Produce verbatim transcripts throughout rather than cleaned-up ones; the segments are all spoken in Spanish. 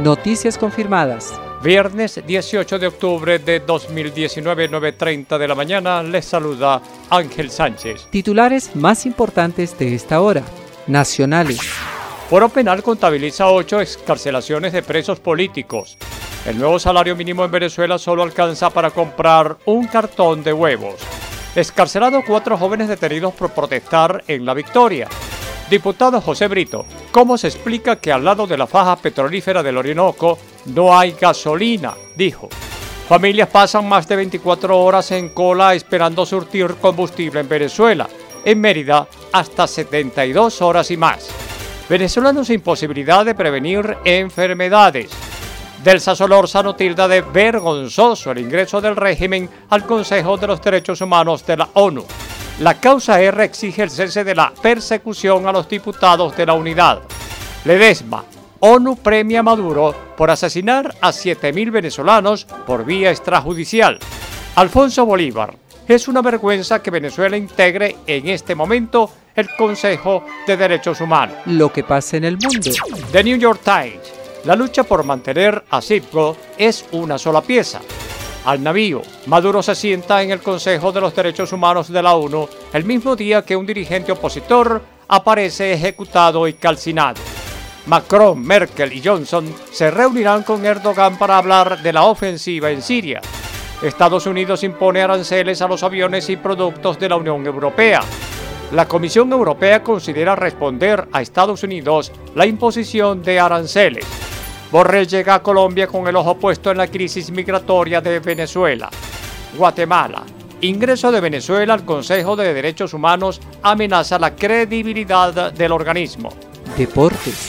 Noticias confirmadas. Viernes dieciocho de octubre de dos mil diecinueve, nueve y treinta de la mañana, les saluda Ángel Sánchez. Titulares más importantes de esta hora. Nacionales. Foro Penal contabiliza ocho excarcelaciones de presos políticos. El nuevo salario mínimo en Venezuela solo alcanza para comprar un cartón de huevos. Excarcelados cuatro jóvenes detenidos por protestar en La Victoria. Diputado José Brito, ¿cómo se explica que al lado de la faja petrolífera del Orinoco no hay gasolina?, dijo. Familias pasan más de veinticuatro horas en cola esperando surtir combustible en Venezuela. En Mérida, hasta setenta y dos horas y más. Venezolanos sin posibilidad de prevenir enfermedades. Delsa Solórzano tilda de vergonzoso el ingreso del régimen al Consejo de los Derechos Humanos de la ONU. La causa R exige el cese de la persecución a los diputados de la unidad. Ledesma, ONU premia a Maduro por asesinar a siete mil venezolanos por vía extrajudicial. Alfonso Bolívar, es una vergüenza que Venezuela integre en este momento el Consejo de Derechos Humanos. Lo que pasa en el mundo. The New York Times, la lucha por mantener a Citgo es una sola pieza. Al navío, Maduro se sienta en el Consejo de los Derechos Humanos de la ONU el mismo día que un dirigente opositor aparece ejecutado y calcinado. Macron, Merkel y Johnson se reunirán con Erdogan para hablar de la ofensiva en Siria. Estados Unidos impone aranceles a los aviones y productos de la Unión Europea. La Comisión Europea considera responder a Estados Unidos la imposición de aranceles. Borrell llega a Colombia con el ojo puesto en la crisis migratoria de Venezuela. Guatemala. Ingreso de Venezuela al Consejo de Derechos Humanos amenaza la credibilidad del organismo. Deportes.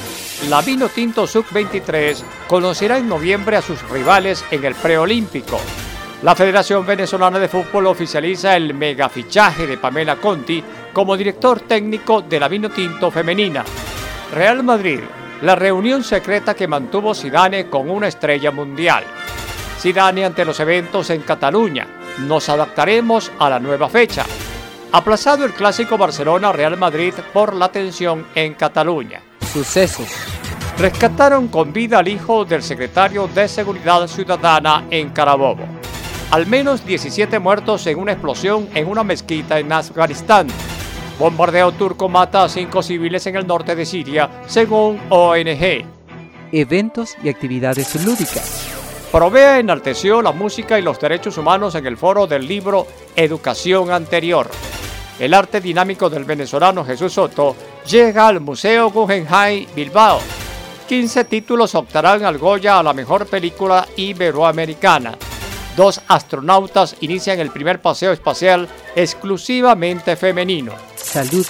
La Vinotinto sub veintitrés conocerá en noviembre a sus rivales en el preolímpico. La Federación Venezolana de Fútbol oficializa el megafichaje de Pamela Conti como director técnico de la Vinotinto femenina. Real Madrid. La reunión secreta que mantuvo Zidane con una estrella mundial. Zidane ante los eventos en Cataluña. Nos adaptaremos a la nueva fecha. Aplazado el clásico Barcelona-Real Madrid por la tensión en Cataluña. Sucesos. Rescataron con vida al hijo del secretario de Seguridad Ciudadana en Carabobo. Al menos diecisiete muertos en una explosión en una mezquita en Afganistán. Bombardeo turco mata a cinco civiles en el norte de Siria, según O N G. Eventos y actividades lúdicas. Provea enalteció la música y los derechos humanos en el foro del libro Educación Anterior. El arte dinámico del venezolano Jesús Soto llega al Museo Guggenheim Bilbao. quince títulos optarán al Goya a la mejor película iberoamericana. Dos astronautas inician el primer paseo espacial exclusivamente femenino. Salud.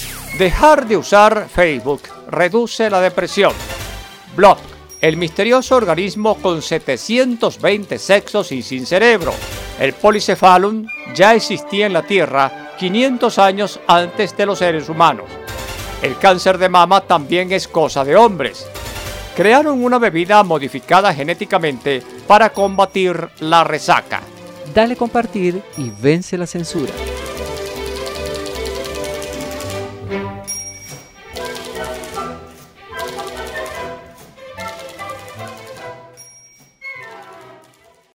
Dejar de usar Facebook reduce la depresión. Blog, el misterioso organismo con setecientos veinte sexos y sin cerebro. El Polycephalum ya existía en la Tierra quinientos años antes de los seres humanos. El cáncer de mama también es cosa de hombres. Crearon una bebida modificada genéticamente para combatir la resaca. Dale compartir y vence la censura.